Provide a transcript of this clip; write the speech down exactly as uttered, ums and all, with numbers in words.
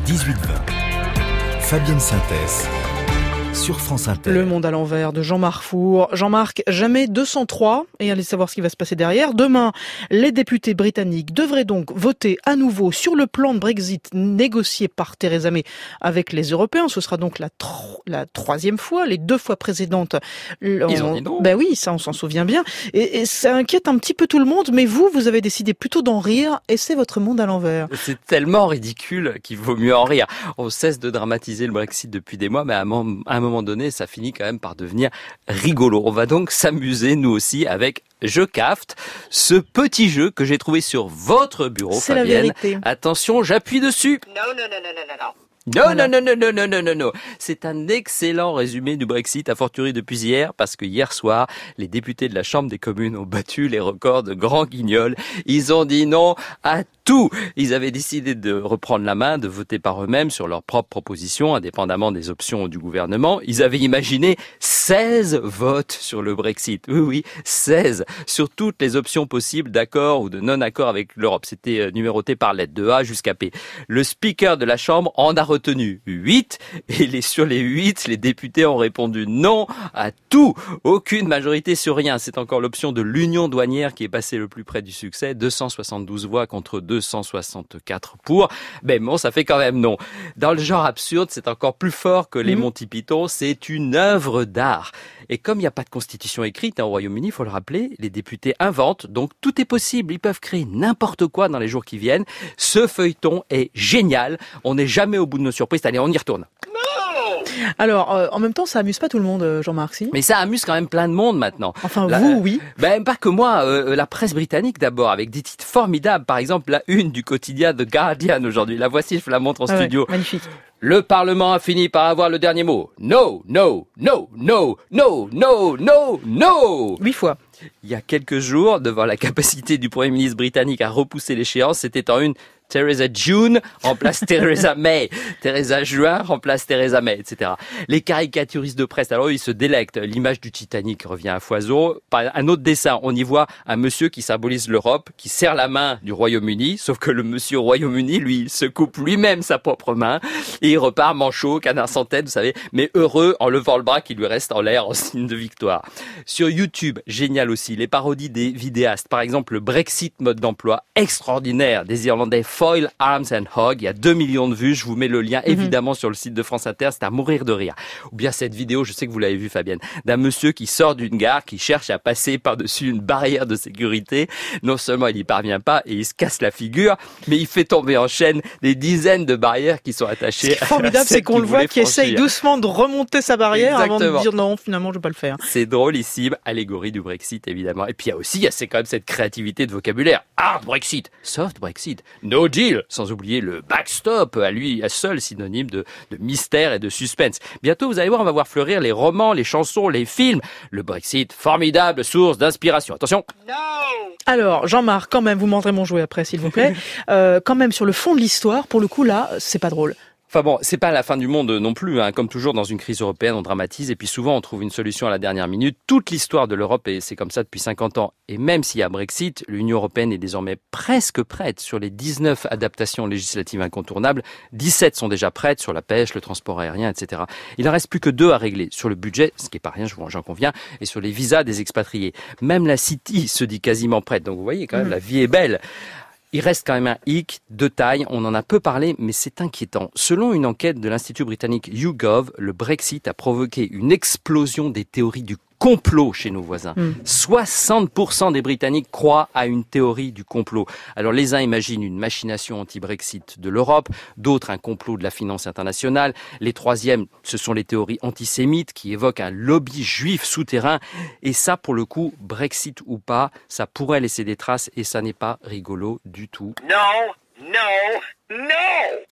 dix-huit vingt. Fabienne Synthèse sur France Inter. Le monde à l'envers de Jean-Marc Four. Jean-Marc, jamais deux cent trois, et allez savoir ce qui va se passer derrière. Demain, les députés britanniques devraient donc voter à nouveau sur le plan de Brexit négocié par Theresa May avec les Européens. Ce sera donc la, tro- la troisième fois, les deux fois précédentes. On... Ils ont dit non. Ben oui, ça on s'en souvient bien. Et, et ça inquiète un petit peu tout le monde, mais vous, vous avez décidé plutôt d'en rire, et c'est votre monde à l'envers. C'est tellement ridicule qu'il vaut mieux en rire. On cesse de dramatiser le Brexit depuis des mois, mais à un moment, à un moment donné, ça finit quand même par devenir rigolo. On va donc s'amuser, nous aussi, avec Je Cafte, ce petit jeu que j'ai trouvé sur votre bureau, C'est Fabienne. la vérité. Attention, j'appuie dessus. Non, non, non, non, non, non. Non, Voilà. non, non, non, non, non, non, non, non. C'est un excellent résumé du Brexit, a fortiori depuis hier, parce que hier soir, les députés de la Chambre des communes ont battu les records de Grand Guignol. Ils ont dit non à tout. Ils avaient décidé de reprendre la main, de voter par eux-mêmes sur leurs propres propositions, indépendamment des options du gouvernement. Ils avaient imaginé seize votes sur le Brexit. Oui, oui, seize. Sur toutes les options possibles d'accord ou de non-accord avec l'Europe. C'était numéroté par lettre de A jusqu'à P. Le speaker de la Chambre en a retenu huit, et les, sur les huit, les députés ont répondu non à tout. Aucune majorité sur rien. C'est encore l'option de l'union douanière qui est passée le plus près du succès. deux cent soixante-douze voix contre deux cent soixante-quatre pour. Ben bon, ça fait quand même non. Dans le genre absurde, c'est encore plus fort que les Mmh. Monty Python. C'est une œuvre d'art. Et comme il n'y a pas de constitution écrite hein, au Royaume-Uni, il faut le rappeler, les députés inventent, donc tout est possible. Ils peuvent créer n'importe quoi dans les jours qui viennent. Ce feuilleton est génial. On n'est jamais au bout de nos surprises. Allez, on y retourne. Alors, euh, en même temps, ça amuse pas tout le monde, euh, Jean-Marc, si. Mais ça amuse quand même plein de monde maintenant. Enfin, La- vous, oui. Ben pas que moi, euh, la presse britannique d'abord, avec des titres formidables. Par exemple, la une du quotidien The Guardian aujourd'hui. La voici, je vous la montre en Ah ouais, studio. magnifique. Le Parlement a fini par avoir le dernier mot. No, no, no, no, no, no, no, no. Huit fois. Il y a quelques jours, devant la capacité du Premier ministre britannique à repousser l'échéance, c'était en une Theresa June remplace Theresa May, Theresa Juin remplace Theresa May, et cetera. Les caricaturistes de presse, alors eux, ils se délectent. L'image du Titanic revient à foison. Par un autre dessin, on y voit un monsieur qui symbolise l'Europe, qui serre la main du Royaume-Uni, sauf que le monsieur au Royaume-Uni, lui, il se coupe lui-même sa propre main, et il repart manchot, canard sans tête, vous savez, mais heureux en levant le bras qui lui reste en l'air en signe de victoire. Sur YouTube, génial aussi, les parodies des vidéastes. Par exemple, le Brexit mode d'emploi extraordinaire des Irlandais Foyle, Arms and Hogg. Il y a deux millions de vues. Je vous mets le lien, évidemment, sur le site de France Inter. C'est à mourir de rire. Ou bien cette vidéo, je sais que vous l'avez vue, Fabienne, d'un monsieur qui sort d'une gare, qui cherche à passer par-dessus une barrière de sécurité. Non seulement il n'y parvient pas et il se casse la figure, mais il fait tomber en chaîne des dizaines de barrières qui sont attachées. Ce qui est formidable, à celle c'est qu'on qu'il le voit voulait qui essaye franchir. doucement de remonter sa barrière avant Exactement. de dire non, finalement, je vais pas le faire. C'est drôlissime, allégorie du Brexit évidemment. Et puis il y a aussi, il y a c'est quand même cette créativité de vocabulaire. Hard Brexit, soft Brexit, no deal, sans oublier le backstop, à lui à seul synonyme de, de mystère et de suspense. Bientôt, vous allez voir, on va voir fleurir les romans, les chansons, les films. Le Brexit, formidable source d'inspiration. Attention. Alors, Jean-Marc, quand même, vous montrez mon jouet après, s'il vous plaît. Euh, quand même, sur le fond de l'histoire, pour le coup, là, c'est pas drôle. Enfin bon, c'est pas la fin du monde non plus, hein. Comme toujours dans une crise européenne, on dramatise et puis souvent on trouve une solution à la dernière minute. Toute l'histoire de l'Europe, et c'est comme ça depuis cinquante ans, et même s'il y a Brexit, l'Union européenne est désormais presque prête. Sur les dix-neuf adaptations législatives incontournables, dix-sept sont déjà prêtes sur la pêche, le transport aérien, et cetera. Il en reste plus que deux à régler, sur le budget, ce qui est pas rien, je vous j'en conviens, et sur les visas des expatriés. Même la City se dit quasiment prête, donc vous voyez quand même, la vie est belle. Il reste quand même un hic de taille, on en a peu parlé, mais c'est inquiétant. Selon une enquête de l'Institut britannique YouGov, le Brexit a provoqué une explosion des théories du complot chez nos voisins. Mm. soixante pour cent des Britanniques croient à une théorie du complot. Alors les uns imaginent une machination anti-Brexit de l'Europe, d'autres un complot de la finance internationale. Les troisièmes, ce sont les théories antisémites qui évoquent un lobby juif souterrain. Et ça, pour le coup, Brexit ou pas, ça pourrait laisser des traces et ça n'est pas rigolo du tout. Non, non, non.